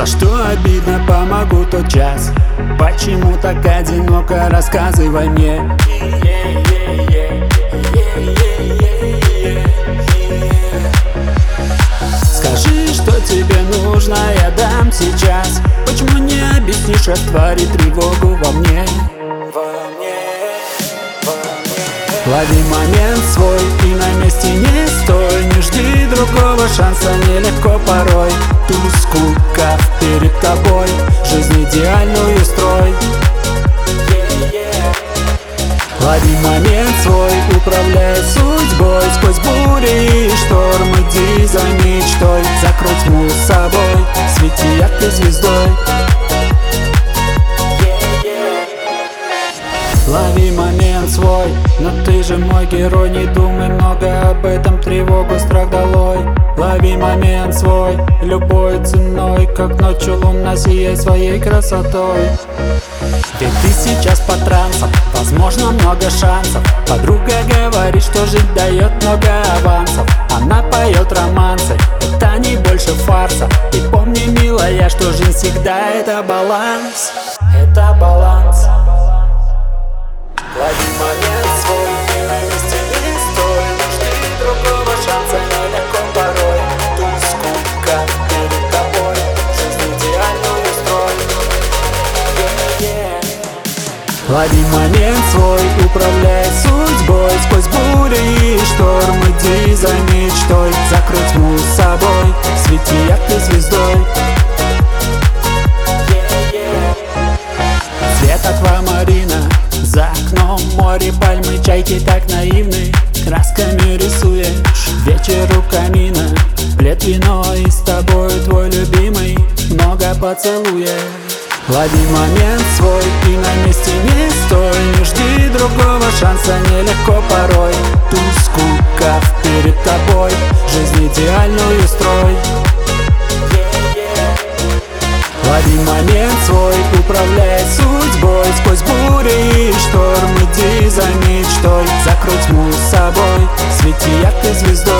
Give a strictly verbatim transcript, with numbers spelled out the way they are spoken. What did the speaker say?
За что обидно, помогу тот час. Почему так одиноко, рассказывай мне. Скажи, что тебе нужно, я дам сейчас. Почему не объяснишь, растворить тревогу во мне? Лови момент свой и на месте не стой. Не жди другого шанса, нелегко порой. Тускука перед тобой, жизнь идеальную строй. Лови момент свой, управляй судьбой. Сквозь бури и шторм иди за мечтой. Закрой тьму с собой, свети яркой звездой. Лови момент свой, но ты же мой герой. Не думай много об этом, тревогу, страх долой. Лови момент свой, любой ценой. Как ночью луна, сияй своей красотой. Ведь ты сейчас по трансам, возможно много шансов. Подруга говорит, что жить дает много авансов. Она поет романсы, это не больше фарса. И помни, милая, что жизнь всегда это баланс. Это баланс. Лови момент свой, и на месте не стой. Не жди другого шанса, нелегко порой. Тускука перед тобой, жизнь идеальную строй. yeah, yeah. Лови момент свой, управляй судьбой. Сквозь бури и шторм иди за мечтой. Закрой тьму с собой, свети яркой звездой. Цвет аквамарина, за окном море, пальмы, чайки так наивны. Красками рисуешь вечер у камина. Плед, вино и с тобой твой любимый много поцелуя. Лови момент свой и на месте не стой. Не жди другого шанса, нелегко порой. Тускука перед тобой, жизнь идеальную строй. Лови момент свой, управляй судьбой. Сквозь бури и шторм иди за мечтой. Закрой тьму с собой, свети яркой звездой.